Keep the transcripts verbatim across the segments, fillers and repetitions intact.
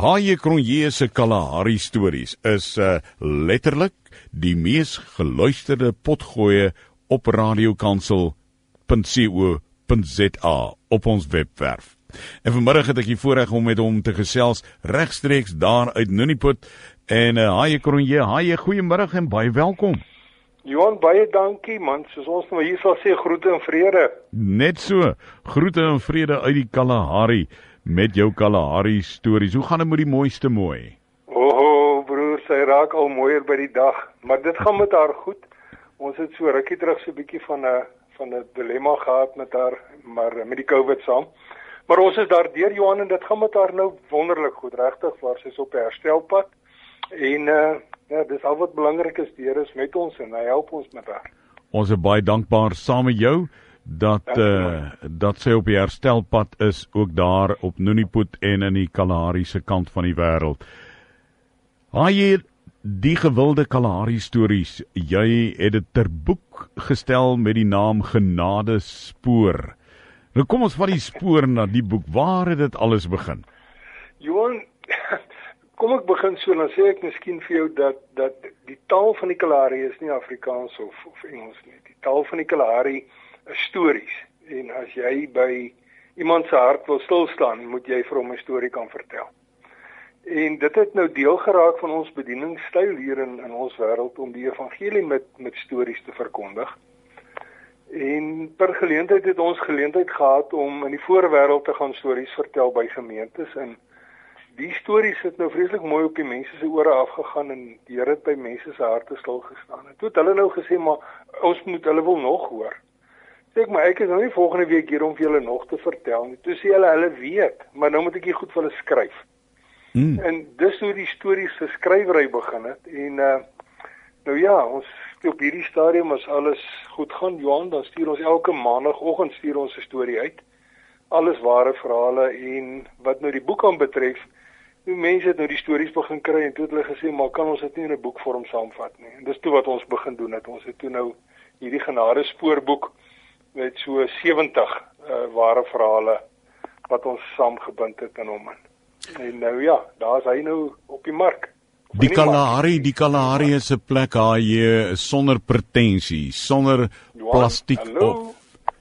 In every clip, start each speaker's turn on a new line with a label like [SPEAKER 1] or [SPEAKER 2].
[SPEAKER 1] H J Cronje se Kalahari stories is uh, letterlik die mees geluisterde potgoeie op radiokansel punt co punt za op ons webwerf. En vanmiddag het ek die voorreg om met hom te gesels regstreeks daar uit Nuniput. En uh, H J Cronje, H J, goeiemiddag en baie welkom.
[SPEAKER 2] Johan, baie dankie man, soos ons nou hier sal sê, groete en vrede.
[SPEAKER 1] Net so, groete en vrede uit die Kalahari, met jou Kalahari stories. Hoe gaan dit met die mooiste mooi?
[SPEAKER 2] O, oh, broer, sy raak al mooier by die dag, maar dit gaan met haar goed. Ons het so rukkie terug so 'n bietjie van 'n van 'n dilemma gehad met haar, maar met die COVID saam. Maar ons is daar deur, Johan, en dit gaan met haar nou wonderlik goed, regtig, waar sy is op 'n herstelpad. En uh, ja, dis al wat belangrik is, die Here is met ons en hy help ons met haar.
[SPEAKER 1] Ons is baie dankbaar saam met jou dat uh, dat sy op die herstelpad is, ook daar op Nuniput en in die Kalahari se kant van die wêreld. Haai, die gewilde Kalahari stories, jy het dit ter boek gestel met die naam Genade Spoor. Nou kom ons vat die spoor na die boek. Waar het dit alles begin?
[SPEAKER 2] Johan, kom ek begin so, dan sê ek miskien vir jou dat dat die taal van die Kalahari is nie Afrikaans of, of Engels nie. Die taal van die Kalahari is stories. En as jy by iemand se hart wil stilstaan, moet jy vir hom 'n storie kan vertel. En dit het nou deel geraak van ons bedieningsstyl hier in, in ons wêreld om die evangelie met met stories te verkondig. En per geleentheid het ons geleentheid gehad om in die voorwêreld te gaan stories vertel by gemeentes, en die stories het nou vreeslik mooi op die mense se ore afgegaan en die Here het by mense se harte stil gestaan. En toe het hulle nou gesê, maar ons moet, hulle wil nog hoor. Sê ek, maar ek is nou nie volgende week hier om vir julle nog te vertel nie. Toe sê hulle, hulle weet, maar nou moet ek hier goed vir hulle skryf. Hmm. En dis hoe die stories se skrywery begin het. En uh, nou ja, ons op hierdie stadium as alles goed gaan, Johan, dan stuur ons elke maandagooggend stuur ons 'n storie uit. Alles ware verhale, en wat nou die boek aan betref, die mense het nou die stories begin kry en toe het hulle gesê, maar kan ons dit nie in 'n boekvorm saamvat nie. En dis toe wat ons begin doen het. Ons het toe nou hierdie Genade Spoorboek met so sewentig uh, ware verhale wat ons saamgebind het in hom. En nou ja, daar is hy nou op die mark.
[SPEAKER 1] Die Kalahari, die Kalahari is 'n plek waar jy sonder pretensie, sonder plastiek of...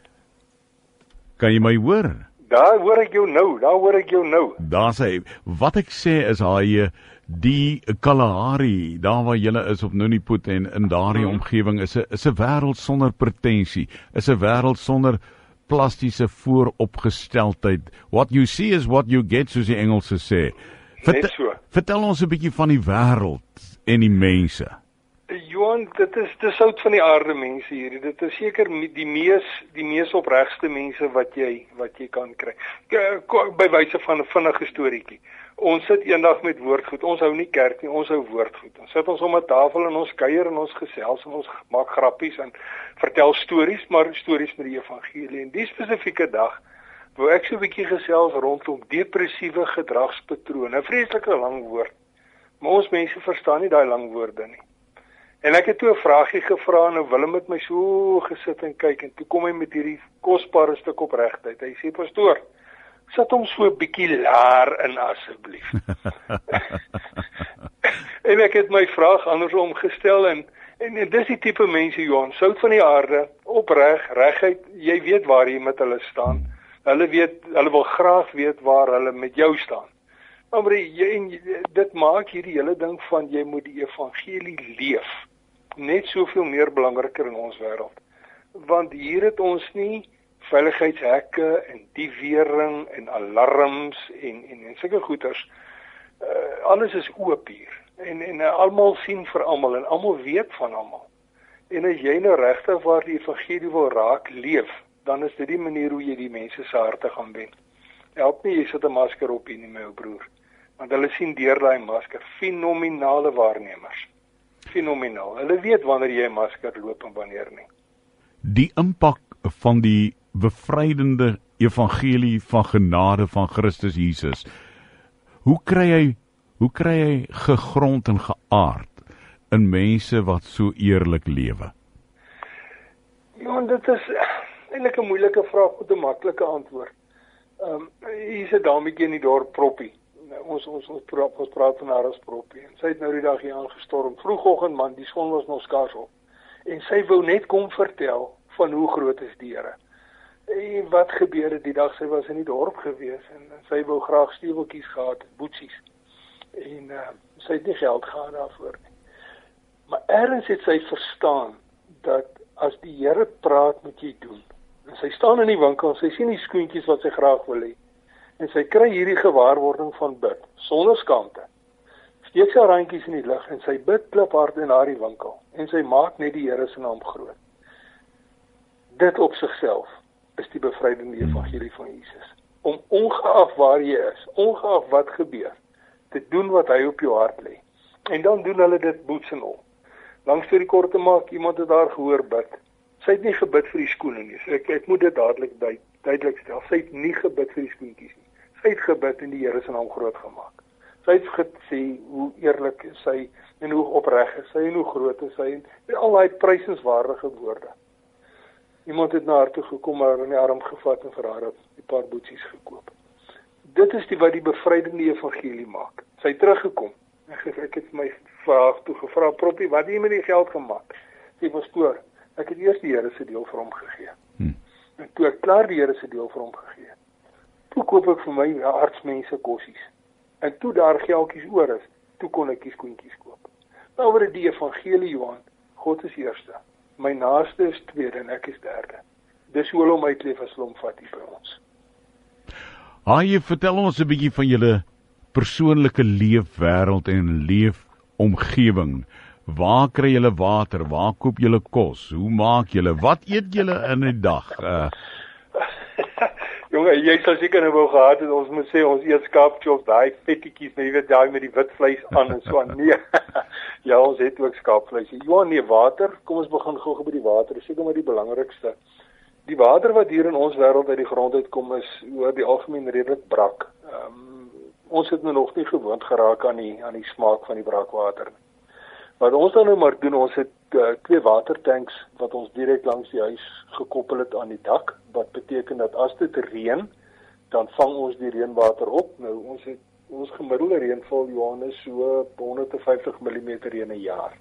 [SPEAKER 1] Kan jy my hoor?
[SPEAKER 2] Daar hoor ek jou nou, daar hoor ek jou nou.
[SPEAKER 1] Daar sê, wat ek sê is hy, die Kalahari, daar waar jy is op Nuniput en in daardie hmm. omgewing, is 'n is 'n wêreld sonder pretensie, is 'n wêreld sonder plastiese vooropgesteldheid. What you see is what you get, soos die Engelse sê. Vert, so. Vertel ons 'n bietjie van die wêreld en die mense.
[SPEAKER 2] Johan, dit is dis sout van die aarde mense hier. Dit is seker die mees die mees opregste mense wat jy wat jy kan kry. By wyse van 'n vinnige storieetjie. Ons sit eendag met woordgoed. Ons hou nie kerk nie, ons hou woordgoed. Ons sit ons om 'n tafel en ons kuier en ons gesels en ons maak grappies en vertel stories, maar stories met die evangelie. En die spesifieke dag wou ek so 'n bietjie gesels rondom depressiewe gedragspatrone. 'n Vreeslike lang woord. Maar ons mense verstaan nie daai lang woorde nie. En ek het toe 'n vraagie gevra en nou Willem het my so gesit en kyk en toe kom hy met hierdie kosbare stuk opregtheid. Hy sê, pastoor, sit hom so 'n bietjie laer in asseblief. En ek het my vraag andersom gestel en en, en dis die tipe mense, Johan, sout van die aarde, opreg, regheid, jy weet waar jy met hulle staan. Hulle weet, hulle wil graag weet waar hulle met jou staan. Maar jy, en dit maak hierdie hele ding van jy moet die evangelie leef net soveel meer belangriker in ons wêreld. Want hier het ons nie veiligheidshekke en diewering en alarms en en en sulke goeters. Uh, alles is oop hier. En en uh, almal sien vir almal en almal weet van almal. En as jy nou regtig waar die evangelie wil raak leef, dan is dit die manier hoe jy die mense se harte gaan wen. Help nie jy sit 'n masker op hier nie, my ou broer. Want hulle sien deur daai masker fenominale waarnemers. Fenomenaal. Hulle weet wanneer jy 'n masker loop en wanneer nie.
[SPEAKER 1] Die impak van die bevrydende evangelie van genade van Christus Jesus. Hoe kry hy hoe kry hy gegrond en geaard in mense wat so eerlik lewe?
[SPEAKER 2] Ja, dit is eintlik 'n moeilike vraag met 'n maklike antwoord. Ehm um, hier's 'n dametjie in die dorp Proppie. ons ons ons praat, ons praat van haar as Proppie. En sy het nou die dag hier aangestorm. Vroegoggend man, die son was nog skaars op. En sy wou net kom vertel van hoe groot is die Here. En wat gebeur het die dag sy was in die dorp gewees en, en sy wou graag steeweltjies gehad, boetsies. En uh, sy het nie geld gehad daarvoor nie. Maar ergens het sy verstaan dat as die Here praat, moet jy doen. En sy staan in die winkel, sy sien die skoentjies wat sy graag wil hê. En sy kry hierdie gewaarwording van bid, sonder skaamte. Steek sy handjies in die lug en sy bid kliphard in haar winkel. En sy maak net die Here se naam groot. Dit op sigself is die bevrydende evangelie van Jesus. Om ongeag waar jy is, ongeag wat gebeur, te doen wat hy op jou hart lê. En dan doen hulle dit boets en al. Langs vir die kort te maak, iemand het daar gehoor bid. Sy het nie gebid vir die skoene nie. So ek, ek moet dit dadelik duid, duidelik stel. Sy het nie gebid vir die skoentjies nie. Sy het gebid en die Here se naam groot gemaak. Sy het gesê hoe eerlik is sy en hoe opreg is sy en hoe groot is sy en al daai prysenswaardige woorde. Iemand het na haar toe gekom, maar in die arm gevat en vir haar 'n paar boetsies gekoop. Dit is die wat die bevrydende evangelie maak. Sy het teruggekom. Ek, ek het my vraag toe gevra, Proppie, wat het jy met die geld gemaak? Sy pastoor, ek het eers die Here se deel vir hom gegee. Hmm. En toe ek klaar die Here se deel vir hom gegee, toe koop ek vir my artsmense kossies. En toe daar geldjies oor is, toe kon ek die skoentjies koop. Nou oor die evangelie, Johan, God is eerste. My naaste is tweede en ek is derde. Dis hoe hulle hom uitleef as hulle hom vat hier by ons.
[SPEAKER 1] Haai, vertel ons 'n bietjie van julle persoonlike leefwêreld en leefomgewing. Waar kry julle water? Waar koop julle kos? Hoe maak julle? Wat eet julle in 'n dag? Uh,
[SPEAKER 2] Jonge, jy sal seker nou wou gehad het, ons moet sê, ons eet skaapchops, daai vettetjies, jy weet, daai met die wit vleis aan en so aan. Nee, ja, ons het ook skaapvleis. Johan, nee, water, kom ons begin gou by die water, dis seker maar die belangrikste. Die water wat hier in ons wêreld uit die grond uitkom is oor die algemeen redelik brak. Um, ons het nou nog nie gewoond geraak aan die, aan die smaak van die brakwater nie. Wat ons dan nou maar doen, ons het uh, twee watertanks wat ons direk langs die huis gekoppel het aan die dak, wat beteken dat as dit reën, dan vang ons die reënwater op. Nou, ons het ons gemiddelde reënval, Johannes, so honderdvyftig millimeter in 'n jaar.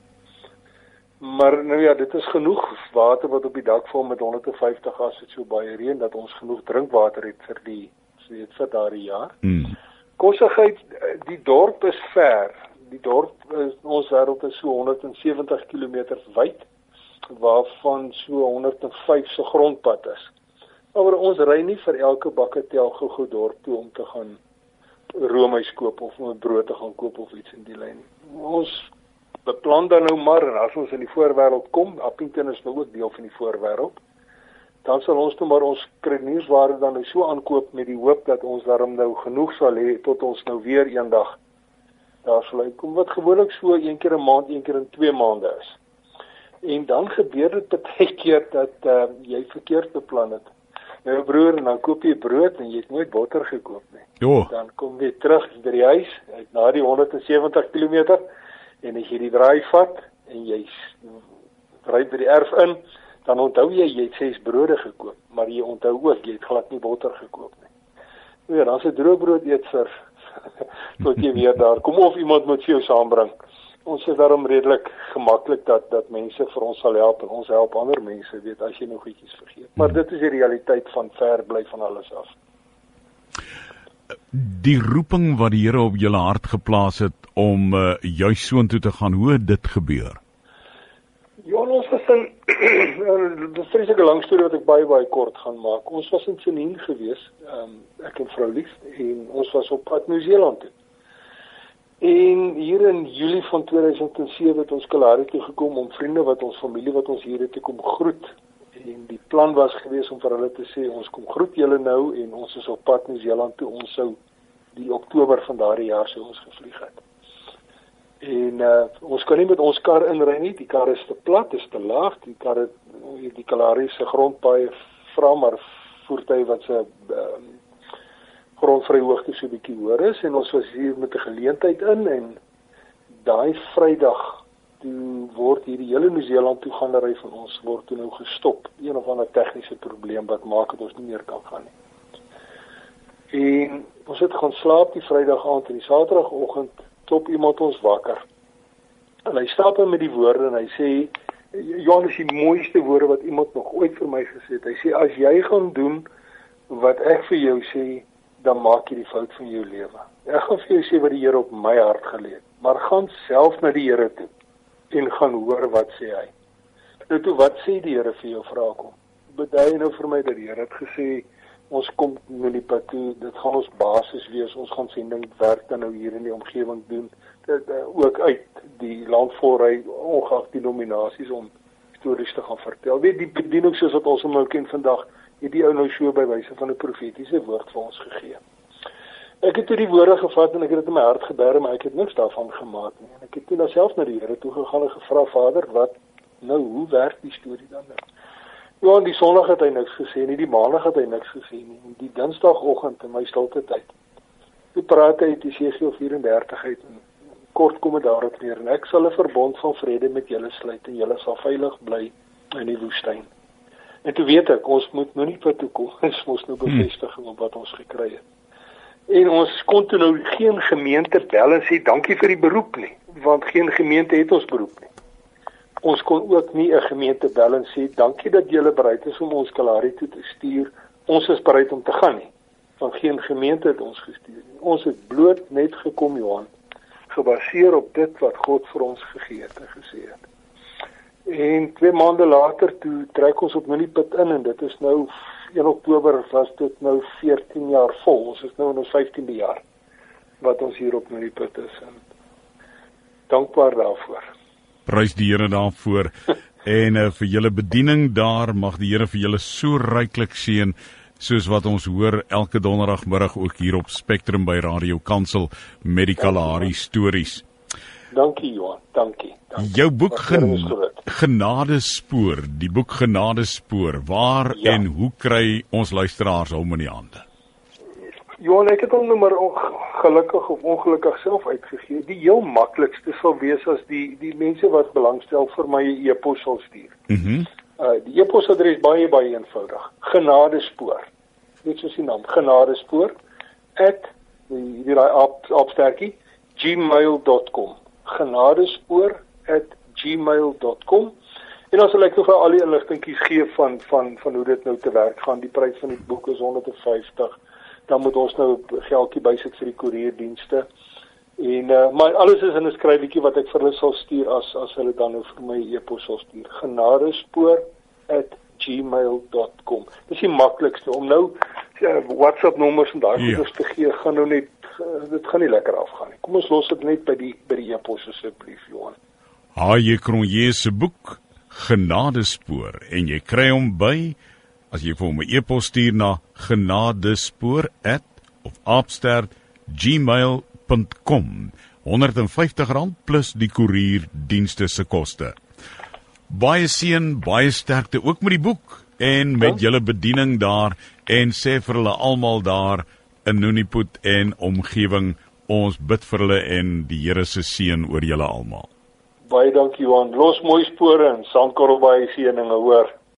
[SPEAKER 2] Maar nou ja, dit is genoeg water wat op die dak val met honderdvyftig as dit so baie reën, dat ons genoeg drinkwater het vir die, so weet, vir daardie jaar. Mm. Kossigheid, die dorp is ver. Die dorp is, ons wêreld is so honderdsewentig kilometer wyd, waarvan so honderdvyf se grondpad is. Maar ons ry nie vir elke bakketel gou-gou dorp toe om te gaan roomys koop of om 'n brood te gaan koop of iets in die lyn. Ons beplan dan nou maar, en as ons in die voorwêreld kom, Appington is nou ook deel van die voorwêreld, dan sal ons nou maar ons kruieniersware dan nou so aankoop met die hoop dat ons daarom nou genoeg sal hê tot ons nou weer eendag daar sal uitkom, wat gewoonlik so een keer 'n maand, een keer in twee maande is. En dan gebeur dit baie keer dat uh, jy verkeerd beplan het. Nou broer, en dan koop jy brood en jy het nooit botter gekoop nie.
[SPEAKER 1] Jo.
[SPEAKER 2] Dan kom jy terug by die huis, uit na die honderdsewentig kilometer, en as jy die draai vat, en jy ry by die erf in, dan onthou jy, jy het ses brode gekoop, maar jy onthou ook, jy het glad nie botter gekoop nie. Nou ja, dan is 'n droogbrood eet vir, tot jy weer daar kom, of iemand moet vir jou saambring. Ons is daarom redelik gemaklik dat, dat mense vir ons sal help, en ons help ander mense, weet, as jy nou goedjies vergeet. Maar dit is die realiteit van ver bly van alles af.
[SPEAKER 1] Die roeping wat die Here op julle hart geplaas het om uh, juis soontoe te gaan, hoe het dit gebeur?
[SPEAKER 2] Ja, ons was in, dit is 'n vreeslike lang storie wat ek baie baie kort gaan maak. Ons was in Senien gewees, um, ek en vrou Lief, en ons was op pad Nieu-Seeland toe. En hier in Julie van tweeduisend sewe het ons Kalahari toe gekom om vriende wat ons familie wat ons hier het te kom groet. En die plan was gewees om vir hulle te sê, ons kom groet julle nou en ons is op pad Nieu-Seeland toe. Ons sou die Oktober van daardie jaar sou ons gevlieg het. En uh, ons kan nie met ons kar inry nie, die kar is te plat, is te laag, die kar het, die Kalahari se grondpaaie vra maar voertuie wat se uh, grondvry hoogte so 'n bietjie hoër is, en ons was hier met 'n geleentheid in, en daai Vrydag toe word hierdie hele Nieu-Seeland toe gaan ry van ons word toe nou gestop, een of ander tegniese probleem wat maak dat ons nie meer kan gaan nie. En Ons het gaan slaap die Vrydag aand en die Saterdagoggend top iemand ons wakker. En hy stap in met die woorde en hy sê, Johan, is die mooiste woorde wat iemand nog ooit vir my gesê het. Hy sê, as jy gaan doen wat ek vir jou sê, dan maak jy die fout van jou lewe. Ek gaan vir jou sê wat die Here op my hart gelê het, maar gaan self na die Here toe en gaan hoor wat sê hy. Nou toe, wat sê die Here vir jou, vra kom? Bedui nou vir my dat die Here het gesê, ons kom nou die pad toe, dit gaan ons basis wees, ons gaan sendingwerk dan nou hier in die omgewing doen, dit, uh, ook uit die land voorry, ongeag die nominasies om stories te gaan vertel. Weet, die bediening soos wat ons hom nou ken vandag, het die ou nou so by wyse van 'n profetiese woord vir ons gegee. Ek het toe die woorde gevat en ek het dit in my hart geberg, maar ek het niks daarvan gemaak nie. En ek het toe nou self na die Here toe gegaan en gevra, Vader, wat nou, hoe werk die storie dan nou? Ja, en die Sondag het hy niks gesê nie, die Maandag het hy niks gesê nie, en die Dinsdagoggend in my stilte tyd. Toe praat hy uit Jesegiel vyf en dertig uit, en kort kom dit daarop neer, en ek sal 'n verbond van vrede met julle sluit, en julle sal veilig bly in die woestyn. En toe weet ek, ons moet nou nie vir toe kom, ons moet nou bevestiging op wat ons gekry het. En ons kon toe nou geen gemeente bel en sê, dankie vir die beroep nie, want geen gemeente het ons beroep nie. Ons kon ook nie 'n gemeente bel en sê, dankie dat julle bereid is om ons Kalahari toe te stuur, ons is bereid om te gaan nie, want geen gemeente het ons gestuur nie. Ons het bloot net gekom, Johan, gebaseer op dit wat God vir ons gegee het en gesê het. En twee maande later, toe trek ons op Nuniput in, en dit is nou, een Oktober was dit nou veertien jaar vol, ons is nou in ons vyftiende jaar, wat ons hier op Nuniput is, en dankbaar daarvoor.
[SPEAKER 1] Prys die Here daarvoor, en uh, vir julle bediening daar, mag die Here vir julle so ryklik seën, soos wat ons hoor elke donderdagmiddag ook hier op Spectrum by Radio Kansel met die Kalahari stories.
[SPEAKER 2] Dankie Johan, dankie. dankie.
[SPEAKER 1] Jou boek gen Genadespoor, die boek Genadespoor, waar ja. en hoe kry ons luisteraars hom in die hande?
[SPEAKER 2] Johan, ek het hom nou maar ongelukkig of ongelukkig self uitgegee. Die heel maklikste sal wees as die die mense wat belangstel vir my 'n e-pos sal stuur.
[SPEAKER 1] Mhm. Mm
[SPEAKER 2] Uh, die e-posadres baie baie eenvoudig. Genadespoor. Net soos die naam, Genadespoor at die die daai opstertjie gmail dot com. Genadespoor at gmail dot com. En dan sal ek nog al die inligtingkies gee van van van hoe dit nou te werk gaan. Die prys van die boek is honderd vyftig. Dan moet ons nou geldjie bysit vir die koerierdienste. En uh, maar alles is in 'n skryfletjie wat ek vir hulle sal stuur as as hulle dan nou vir my e-pos sal stuur. Genadespoor at gmail dot com. Dis die maklikste om nou ja, WhatsApp nommers en daai goeders te gee, gaan nou net uh, dit gaan nie lekker afgaan nie. Kom ons los dit net by die by die e-pos asseblief, Johan.
[SPEAKER 1] H J Cronje se boek Genadespoor, en jy kry hom by as jy vir hom 'n e-pos stuur na genadespoor at of opstert gmail dot com. honderd vyftig rand plus die koerierdienste se koste. Baie seën, baie sterkte ook met die boek en met ja. julle bediening daar, en sê vir hulle almal daar in Nuniput en omgewing, ons bid vir hulle en die Here se seën oor julle almal.
[SPEAKER 2] Baie dankie Johan, los mooi spore en saamkorrel baie seëninge hoor.